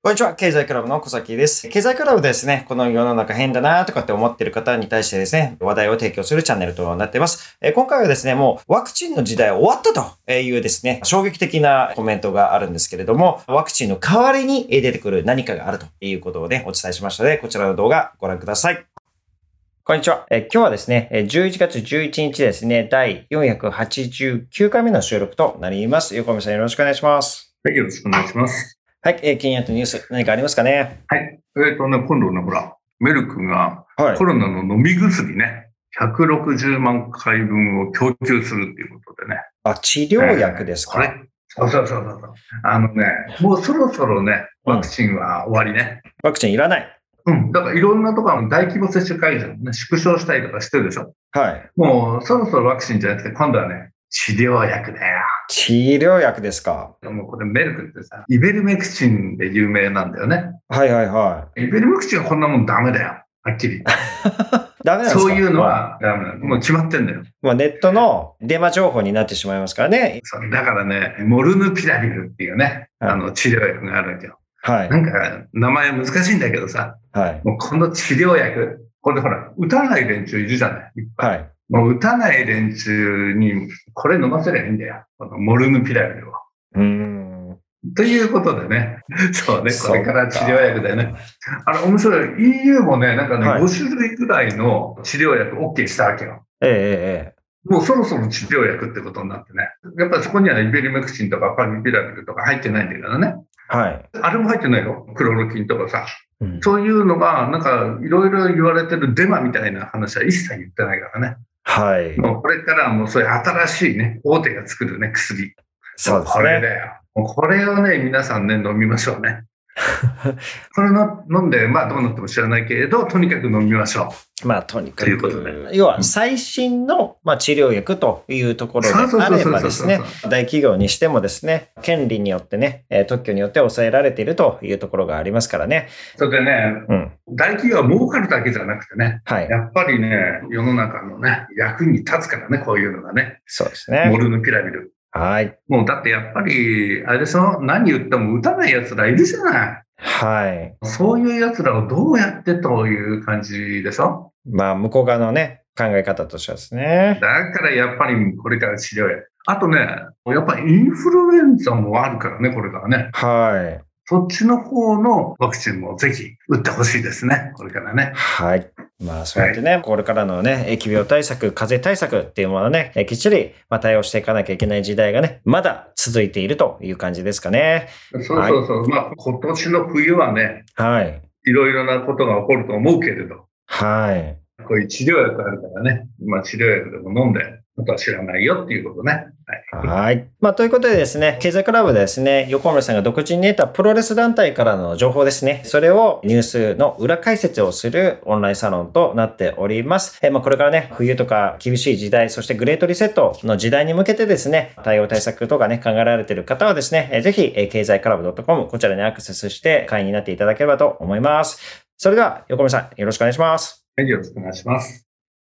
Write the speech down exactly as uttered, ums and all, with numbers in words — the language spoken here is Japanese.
こんにちは。経済クラブの小崎です。経済クラブですね、この世の中変だなとかって思っている方に対してですね、話題を提供するチャンネルとなっています。えー、今回はですね、もうワクチンの時代終わったというですね、衝撃的なコメントがあるんですけれども、ワクチンの代わりに出てくる何かがあるということをね、お伝えしましたので、こちらの動画ご覧ください。こんにちは。え今日はですね、じゅういちがつじゅういちにちですね、だいよんひゃくはちじゅうきゅうかいめの収録となります。横見さんよろしくお願いします。 はい、よろしくお願いします。 はい、えー、気になったニュース何かありますかね。 はい。えっ、ー、とね、今度ね、ほら、メルクがコロナの飲み薬ね、ひゃくろくじゅうまんかいぶんを供給するっていうことでね。 あ、治療薬ですか。 えー、これそうそうそうそう。あのね、もうそろそろね、ワクチンは終わりね。 うん、ワクチンいらない。 うん。だからいろんなところの大規模接種会場ね、縮小したりとかしてるでしょ。 はい。 もうそろそろワクチンじゃなくて、今度はね、治療薬だよ。 治療薬ですか。 もうこれメルクってさ、イベルメクチンで有名なんだよね。 はいはいはい。 イベルメクチンはこんなもんダメだよ。はっきり。 ダメなんですか。 そういうのはダメなの。もう決まってんだよ。 まあ、ネットのデマ情報になってしまいますからね。 そうだからね、モルヌピラビルっていうね、はい、あの治療薬があるんだよ。はい。なんか名前難しいんだけどさ、はい。もうこの治療薬、これでほら、打たない連中いるじゃない。いっぱい。はい。もう打たない連中にこれ飲ませりゃいいんだよ。このモルヌピラビルを。うーん。ということでね。そうね、これから治療薬だよね。あの、面白い。イーユー もね、なんかね、はい、ごしゅるいぐらいの治療薬 OK したわけよ。ええええ。もうそろそろ治療薬ってことになってね。やっぱりそこにはイベリメクチンとかパルミピラビルとか入ってないんだけどね。はい。あれも入ってないよ。クロロキンとかさ。うん、そういうのが、なんか、いろいろ言われてるデマみたいな話は一切言ってないからね。はい。もうこれからもうそういう新しいね、大手が作るね、薬。そうですね。これだよ。これをね、皆さんね、飲みましょうね。これの飲んで、まあどうなっても知らないけれど、とにかく飲みましょう。 まあとにかく。ということで。要は最新の、まあ、治療薬というところであればですね、大企業にしてもですね、権利によってね、特許によって抑えられているというところがありますからね。 それでね、うん、大企業は儲かるだけじゃなくてね、はい、やっぱりね、世の中のね、役に立つからね、こういうのがね。 そうですね。 モルヌピラビル。はい。もうだってやっぱり、あれでしょ、何言っても打たない奴らいるじゃない。はい。そういう奴らをどうやってという感じでしょ。 まあ、向こう側のね、考え方としてはですね。 だからやっぱりこれから治療薬。あとね、やっぱりインフルエンザもあるからね、これからね。はい。そっちの方のワクチンもぜひ打ってほしいですね、これからね。 はい。まあそうやってね、はい、これからのね、疫病対策、風邪対策っていうものをね、きっちり対応していかなきゃいけない時代がね、まだ続いているという感じですかね。 そうそうそう。はい、まあ今年の冬はね、はい。いろいろなことが起こると思うけれど。はい。こういう治療薬あるからね、まあ治療薬でも飲んで、あとは知らないよっていうことね。 はい。はい。まあ、ということでですね、経済クラブでですね、横村さんが独自に得たプロレス団体からの情報ですね。それをニュースの裏解説をするオンラインサロンとなっております。えまあ、これからね、冬とか厳しい時代、そしてグレートリセットの時代に向けてですね、対応対策とかね、考えられている方はですね、ぜひ、経済クラブ .com、こちらにアクセスして会員になっていただければと思います。それでは、横村さん、よろしくお願いします。 はい、よろしくお願いします。